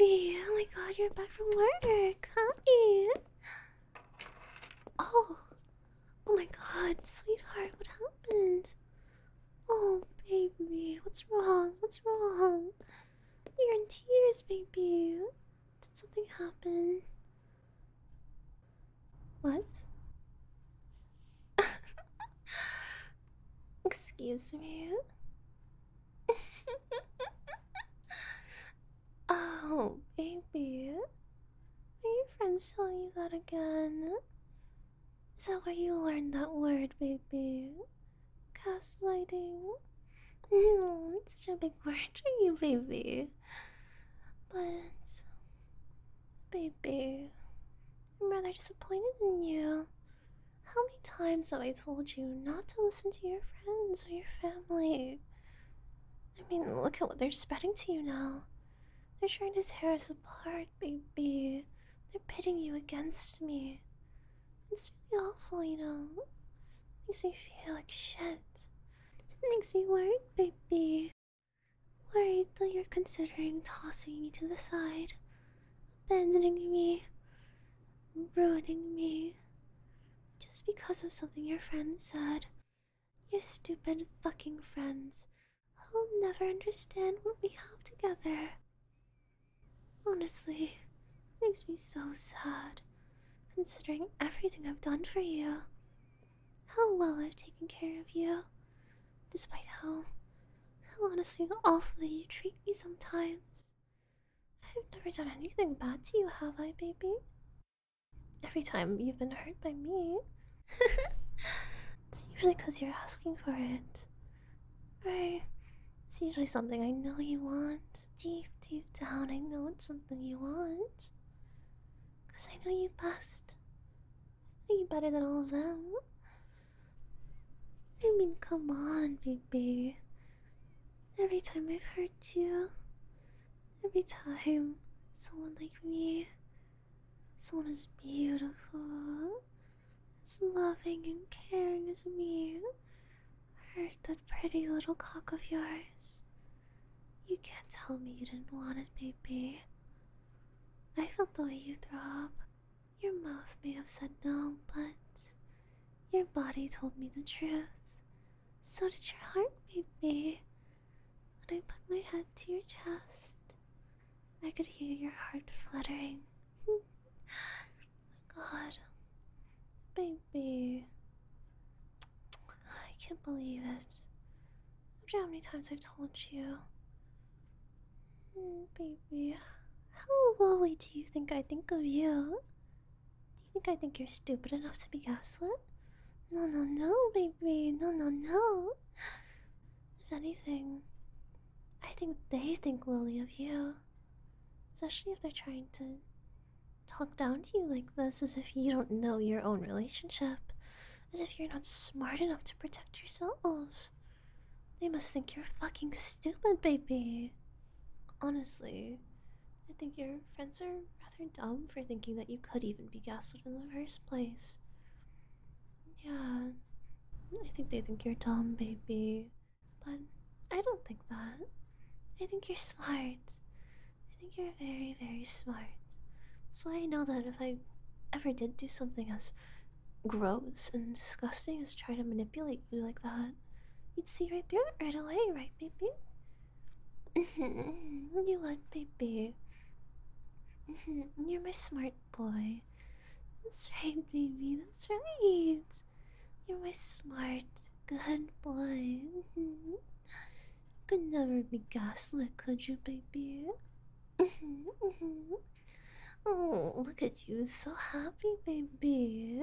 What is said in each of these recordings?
baby. Oh my god, you're back from work. Hi. Oh. Oh my god, sweetheart, what happened? Oh, baby, what's wrong? What's wrong? You're in tears, baby. Did something happen? What? Excuse me? Oh, baby. Are your friends telling you that again? Is that where you learned that word, baby? Gaslighting? It's such a big word for you, baby. But, baby, I'm rather disappointed in you. How many times have I told you not to listen to your friends or your family? I mean, look at what they're spreading to you now. They're trying to tear us apart, baby. They're pitting you against me. It's really awful, you know. Makes me feel like shit. It makes me worried, baby. Worried that you're considering tossing me to the side, abandoning me, ruining me, just because of something your friends said. Your stupid fucking friends who'll never understand what we have together. Honestly, it makes me so sad, considering everything I've done for you. How well I've taken care of you, despite how honestly awfully you treat me sometimes. I've never done anything bad to you, have I, baby? Every time you've been hurt by me, it's usually because you're asking for it. Or it's usually something I know you want. Deep, deep down, I know it's something you want. Because I know you best. I know you better than all of them. I mean, come on, baby. Every time I've hurt you, every time someone like me, someone as beautiful, as loving and caring as me, hurt that pretty little cock of yours. You can't tell me you didn't want it, baby. I felt the way you threw up. Your mouth may have said no, but your body told me the truth. So did your heart, baby. When I put my head to your chest, I could hear your heart fluttering. God, baby. I can't believe it. After how many times I've told you. Baby, how lowly do you think I think of you? Do you think I think you're stupid enough to be gaslit? No, no, no, baby. No, no, no. If anything, I think they think lowly of you. Especially if they're trying to talk down to you like this as if you don't know your own relationship. As if you're not smart enough to protect yourself. They must think you're fucking stupid, baby. Honestly, I think your friends are rather dumb for thinking that you could even be gaslit in the first place. Yeah, I think they think you're dumb, baby. But I don't think that. I think you're smart. I think you're very, very smart. That's why I know that if I ever did do something as gross and disgusting as try to manipulate you like that, you'd see right through it right away, right, baby? You would, baby. You're my smart boy. That's right, baby. That's right. You're my smart, good boy. Could never be gaslit, could you, baby? Oh, look at you, so happy, baby.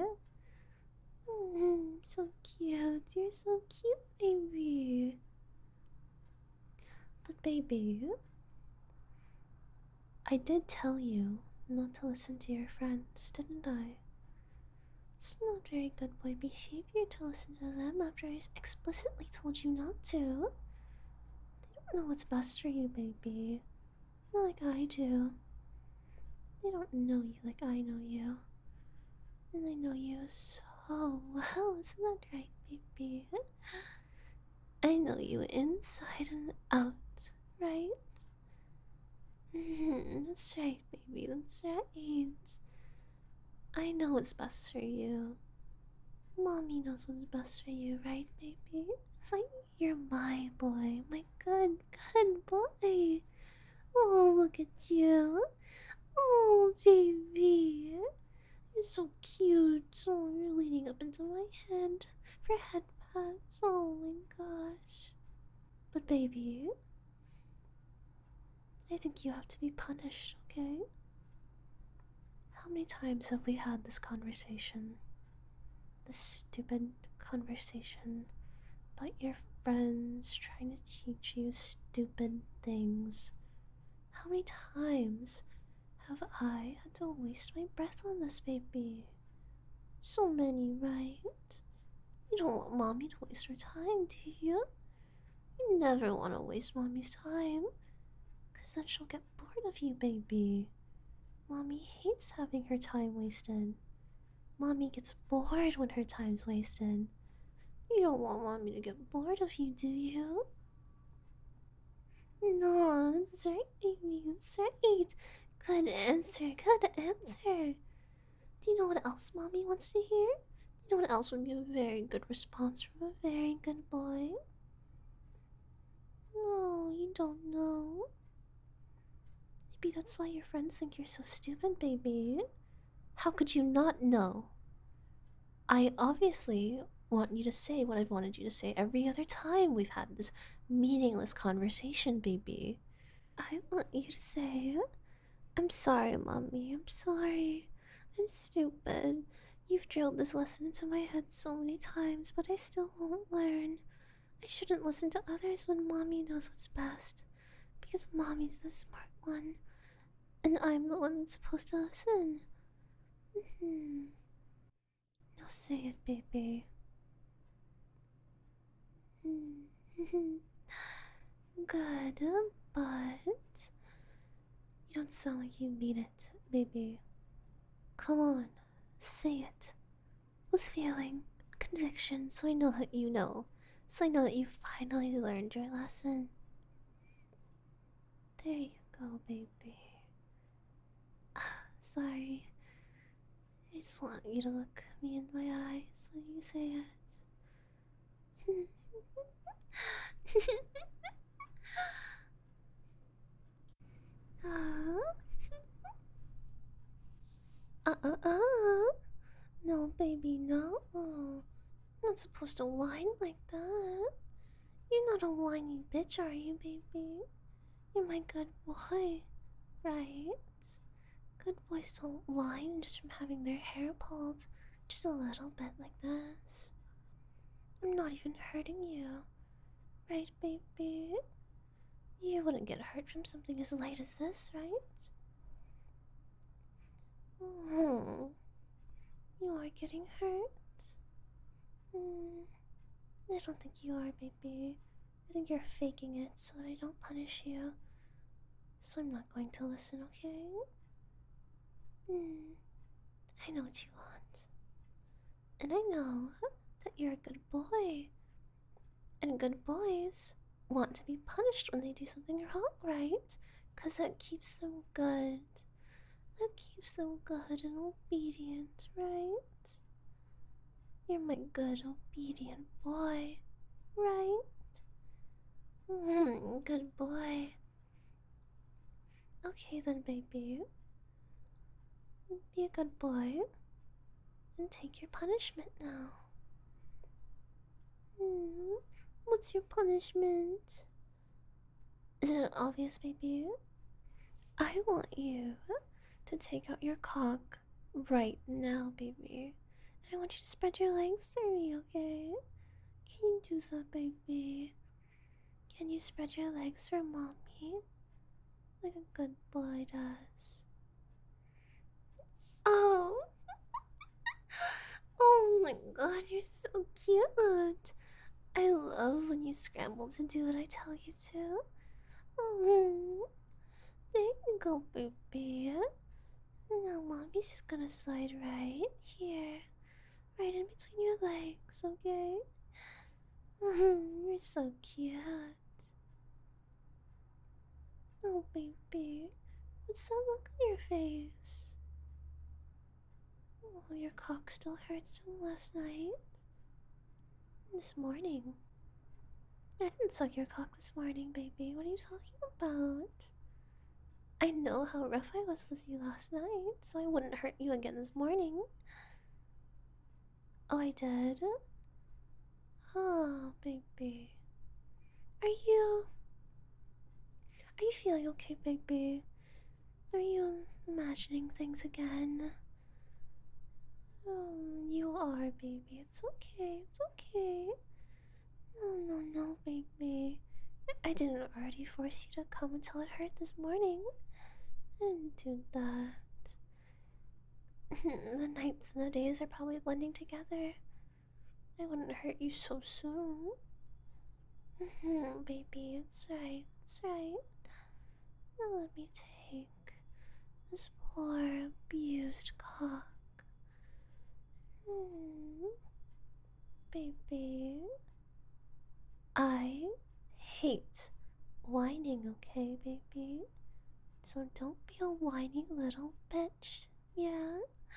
So cute. You're so cute, baby. But, baby, I did tell you not to listen to your friends, didn't I? It's not very good boy behavior to listen to them after I explicitly told you not to. They don't know what's best for you, baby. Not like I do. They don't know you like I know you. And I know you so well, isn't that right, baby? I know you inside and out, right? That's right, baby. That's right. I know what's best for you. Mommy knows what's best for you, right, baby? It's like you're my boy, my good boy. Oh, look at you. Oh, baby. You're so cute. Oh, you're leaning up into my head for head pats. Oh my gosh. But, baby, I think you have to be punished, okay? How many times have we had this conversation? This stupid conversation about your friends trying to teach you stupid things. How many times have I had to waste my breath on this baby? So many, right? You don't want mommy to waste her time, do you? You never want to waste mommy's time, because then she'll get bored of you, baby. Mommy hates having her time wasted. Mommy gets bored when her time's wasted. You don't want mommy to get bored of you, do you? No, that's right, baby, that's right. Good answer, good answer. Do you know what else mommy wants to hear? You know what else would be a very good response from a very good boy? No, you don't know. Maybe that's why your friends think you're so stupid, baby. How could you not know? I obviously want you to say what I've wanted you to say every other time we've had this meaningless conversation, baby. I want you to say, I'm sorry, mommy, I'm sorry. I'm stupid. You've drilled this lesson into my head so many times, but I still won't learn. I shouldn't listen to others when mommy knows what's best, because mommy's the smart one, and I'm the one that's supposed to listen. Now say it, baby. Good, but you don't sound like you mean it, baby. Come on, say it. With feeling, conviction, so I know that you know. So I know that you finally learned your lesson. There you go, baby. Sorry. I just want you to look me in my eyes when you say it. uh, no, baby, no. I'm not supposed to whine like that. You're not a whiny bitch, are you, baby? You're my good boy, right? Good boys don't whine just from having their hair pulled just a little bit like this. I'm not even hurting you, right, baby? You wouldn't get hurt from something as light as this, right? Hmm. You are getting hurt? Hmm. I don't think you are, baby. I think you're faking it so that I don't punish you. So I'm not going to listen, okay? Hmm. I know what you want. And I know that you're a good boy. And good boys want to be punished when they do something wrong, right? Because that keeps them good. That keeps them good and obedient, right? You're my good, obedient boy, right? Good boy. Okay then, baby. Be a good boy and take your punishment now. What's your punishment? Isn't it obvious, baby? I want you to take out your cock right now, baby. And I want you to spread your legs for me, okay? Can you do that, baby? Can you spread your legs for mommy? Like a good boy does. Oh! Oh my god, you're so cute! I love when you scramble to do what I tell you to. There you go, baby. Now, mommy's just gonna slide right here, right in between your legs, okay? You're so cute. Oh, baby. What's that look on your face? Oh, your cock still hurts from last night. This morning. I didn't suck your cock this morning, baby. What are you talking about? I know how rough I was with you last night, so I wouldn't hurt you again this morning. Oh, I did? Oh, baby. Are you. Are you feeling okay, baby? Are you imagining things again? You are, baby. It's okay. It's okay. No, no, no, baby. I didn't already force you to come until it hurt this morning. I didn't do that. The nights and the days are probably blending together. I wouldn't hurt you so soon. Baby, it's right. It's right. Now let me take this poor abused cock. Baby. I hate whining, okay, baby? So don't be a whiny little bitch, yeah?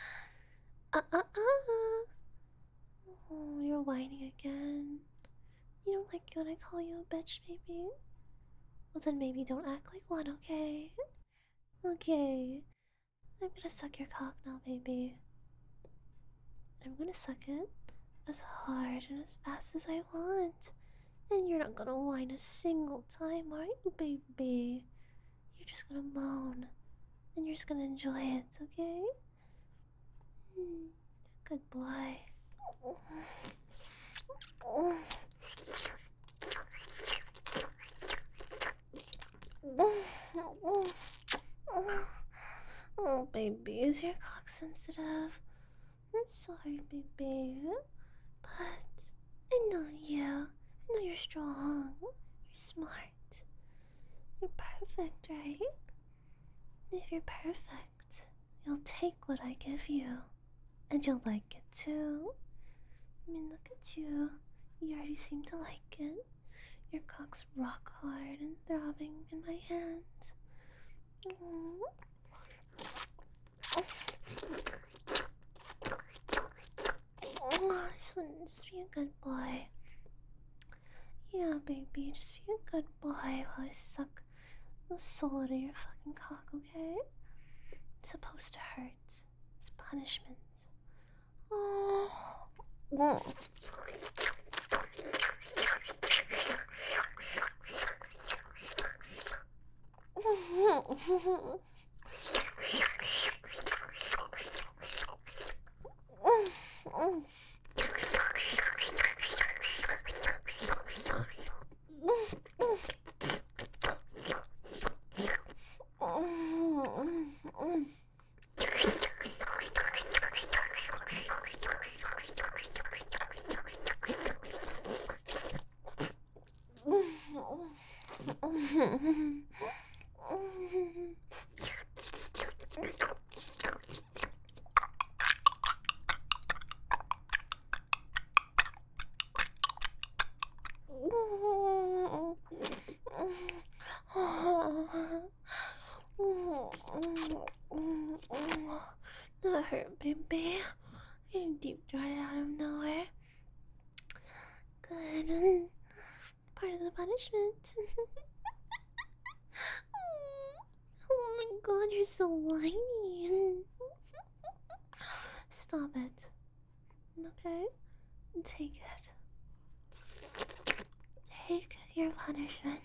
Oh, you're whining again. You don't like it when I call you a bitch, baby? Well, then maybe don't act like one, okay? Okay. I'm gonna suck your cock now, baby. I'm gonna suck it as hard and as fast as I want. And you're not gonna whine a single time, are you, baby? You're just gonna moan. And you're just gonna enjoy it, okay? Good boy. Oh, baby, is your cock sensitive? I'm sorry, baby. But I know you. I know you're strong. You're smart. You're perfect, right? If you're perfect, you'll take what I give you. And you'll like it too. I mean, look at you. You already seem to like it. Your cock's rock hard and throbbing in my hands. So just be a good boy. Yeah, baby, just be a good boy while I suck the soul out of your fucking cock, okay? It's supposed to hurt. It's punishment. Oh. That hurt, baby. I deep throated out of nowhere. Good. Part of the punishment. Oh my god, you're so whiny. Stop it. Okay? Take it. Take your punishment.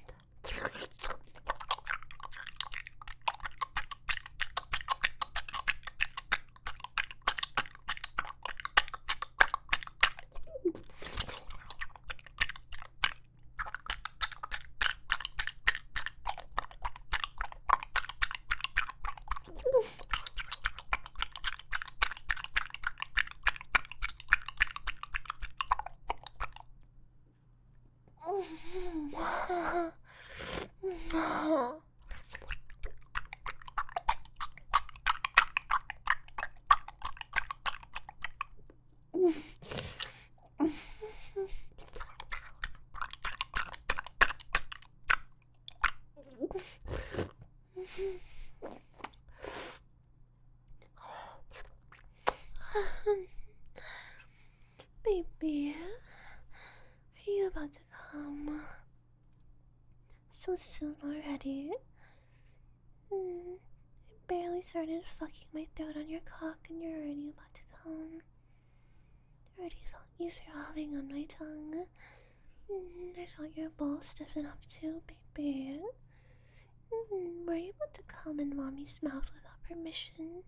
soon already. I barely started fucking my throat on your cock and you're already about to come. I already felt you throbbing on my tongue. I felt your balls stiffen up too, baby. Were you about to come in mommy's mouth without permission?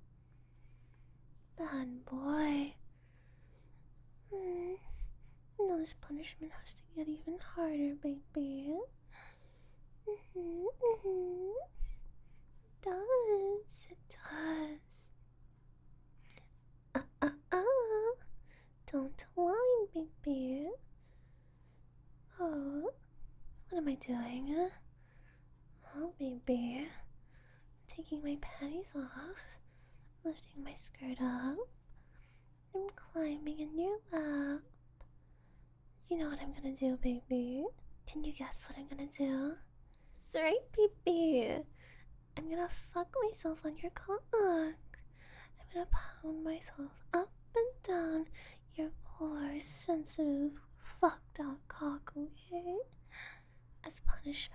Bad boy. Now this punishment has to get even harder, baby. It does. It does. Don't whine, baby. Oh, what am I doing? Oh, baby. Taking my panties off, lifting my skirt up. I'm climbing in your lap. You know what I'm gonna do, baby? Can you guess what I'm gonna do? That's right, baby. I'm gonna fuck myself on your cock. I'm gonna pound myself up and down your poor, sensitive, fucked out cock, okay? As punishment.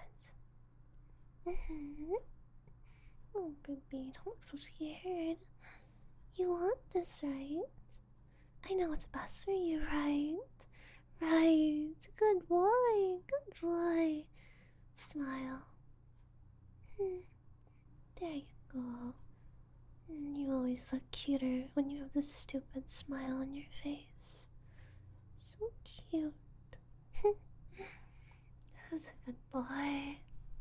Oh, baby, don't look so scared. You want this, right? I know what's best for you, right? Right. Good boy. Good boy. Smile. There you go. You always look cuter when you have this stupid smile on your face. So cute. Who's a good boy?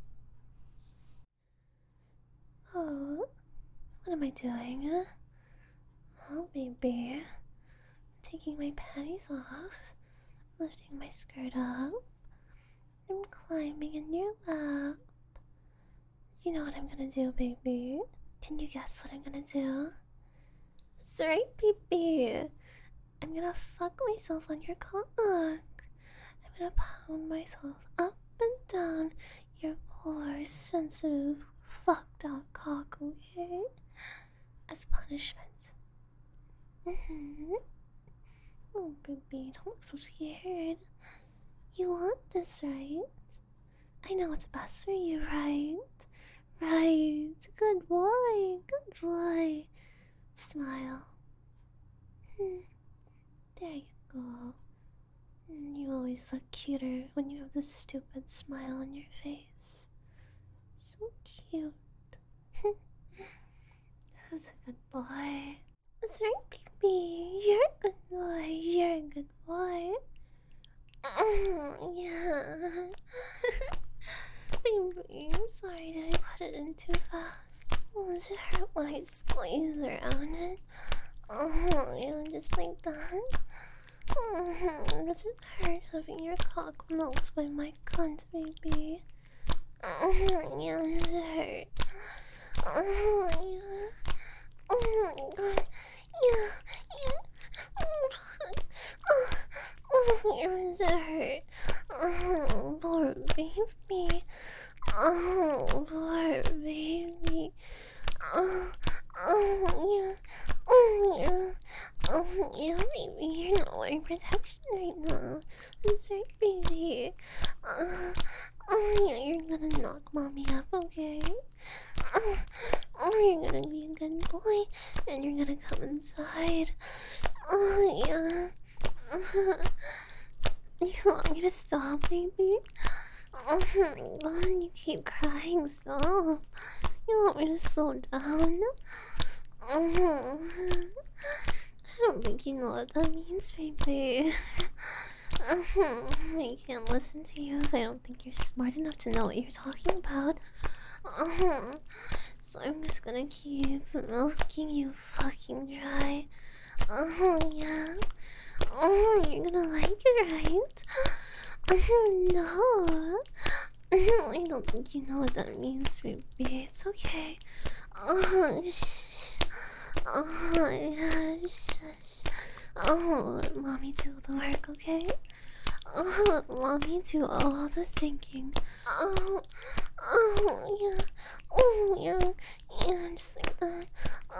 Oh, what am I doing? Oh, baby. Taking my panties off, lifting my skirt up. I'm climbing in your lap. You know what I'm gonna do, baby? Can you guess what I'm gonna do? That's right, baby. I'm gonna fuck myself on your cock. I'm gonna pound myself up and down your poor, sensitive, fucked out cock, okay? As punishment. Oh, baby, don't look so scared. You want this, right? I know what's best for you, right? Right. Good boy. Good boy. Smile. There you go. You always look cuter when you have this stupid smile on your face. So cute. Who's a good boy? That's right, baby. You're a good boy. You're a good boy. Yeah. Baby, I'm sorry that I put it in too fast. Does it hurt when I squeeze around it? Just like that. Does it hurt having your cock melt by my cunt, baby? Yeah, does it hurt? Yeah. Oh my god. Does it hurt? Poor baby. Poor baby. Yeah, baby, you're not wearing protection right now. That's right, baby. Yeah, you're gonna knock mommy up, okay? You're gonna be a good boy, and you're gonna come inside. Yeah. You want me to stop, baby? Oh my god, you keep crying, stop. You want me to slow down? I don't think you know what that means, baby. I can't listen to you if I don't think you're smart enough to know what you're talking about. So I'm just gonna keep milking you fucking dry. Yeah. You're gonna like it, right? No. I don't think you know what that means, baby. It's okay. Shh. Yeah, shush. Let mommy do the work, okay? Let mommy do all the thinking. Yeah. Yeah, just like that.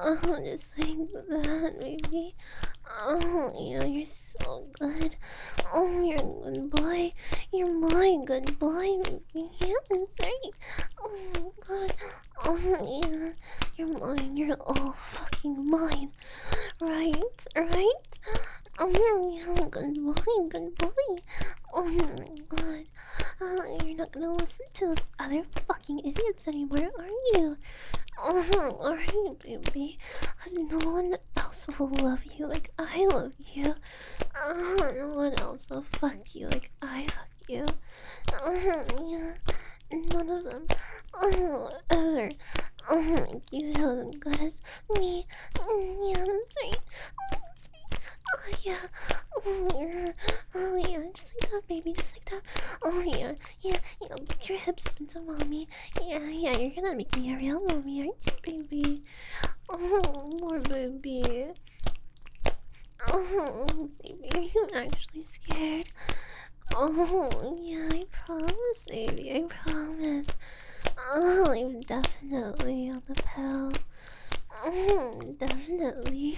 Just like that, baby. Yeah, you're so good. Oh, you're a good boy. You're my good boy. Yeah, that's right. Oh my god. Oh yeah. You're mine. You're all fucking mine. Right? Right? Oh yeah, good boy. Good boy. Oh my god. You're not gonna listen to those other fucking idiots anymore, are you? Oh, are you, baby? 'Cause no one else will love you like I love you. No one else will fuck you like I fuck you. Yeah. None of them ever make you feel as good as me. Yeah, that's right. That's right. Oh yeah. Oh yeah. Oh yeah. Just like that, baby. Just like that. Oh yeah. Yeah. Yeah. Put your hips up into mommy. Yeah. Yeah. You're gonna make me a real mommy, aren't you, baby? Oh, more baby. Oh, baby. Are you actually scared? Oh, yeah, I promise, baby, I promise. Oh, I'm definitely on the pill. Oh, definitely.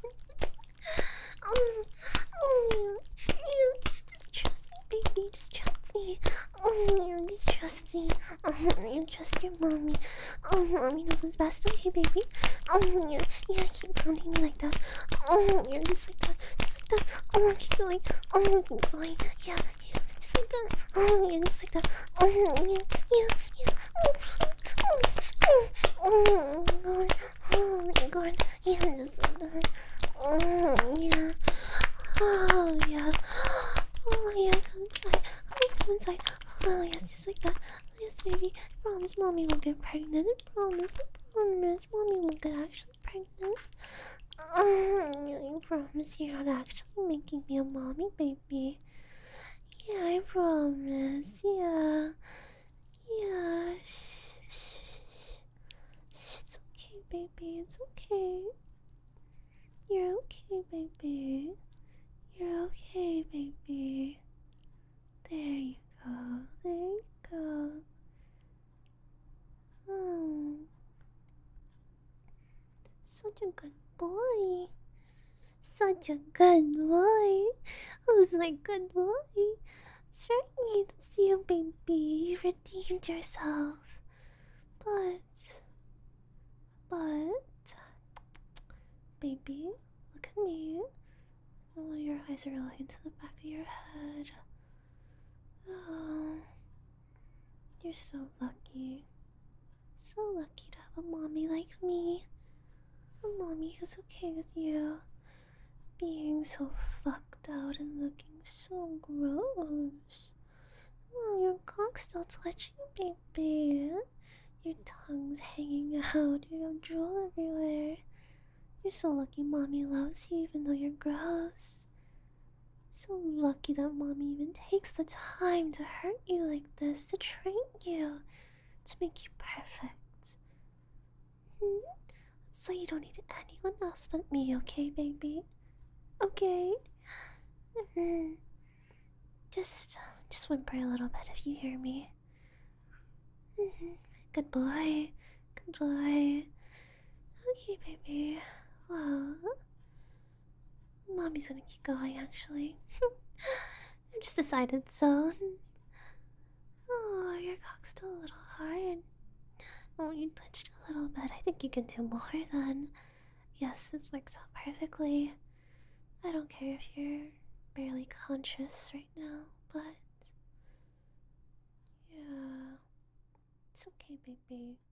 Oh, oh, yeah, just trust me, baby, just trust me. Oh, yeah, just trust me. Oh, you trust your mommy. Oh, mommy knows what's best, okay, baby? Oh, yeah, yeah, keep pounding me like that. Oh, yeah, just like that, just like that. Oh, keep going. Oh, keep going. Yeah, yeah, just like that. Oh, yeah, just like that. Oh, yeah, yeah, yeah. Oh, oh, oh, oh, God. Oh, my God. Yeah, just like that. Oh, yeah. Oh, yeah. Oh, yeah, come inside. Oh, come inside. Oh, yes, just like that. Yes, baby. Promise mommy won't get pregnant. Promise. Promise. Mommy won't get actually pregnant. I promise you're not actually making me a mommy, baby. Yeah, I promise. Yeah. Yeah. Shh, shh, shh, shh. Shh, it's okay, baby. It's okay. You're okay, baby. You're okay, baby. There you go. There you go. Hmm. Such a good boy. Such a good boy. Who's my good boy? That's right. That's you, baby. You redeemed yourself. But, baby, look at me. Oh, your eyes are rolling into the back of your head. Oh, you're so lucky. So lucky to have a mommy like me. A mommy who's okay with you being so fucked out and looking so gross. Oh, your cock's still twitching, baby. Your tongue's hanging out. You have drool everywhere. You're so lucky mommy loves you even though you're gross. So lucky that mommy even takes the time to hurt you like this, to train you, to make you perfect. Hmm? So you don't need anyone else but me, okay, baby? Okay? Mhm. Just whimper a little bit if you hear me. Mhm. Good boy. Good boy. Okay, baby. Well, mommy's gonna keep going, actually. I just decided so. Oh, your cock's still a little hard. Oh, you touched a little bit. I think you can do more then. Yes, this works out perfectly. I don't care if you're barely conscious right now, but yeah, it's okay, baby.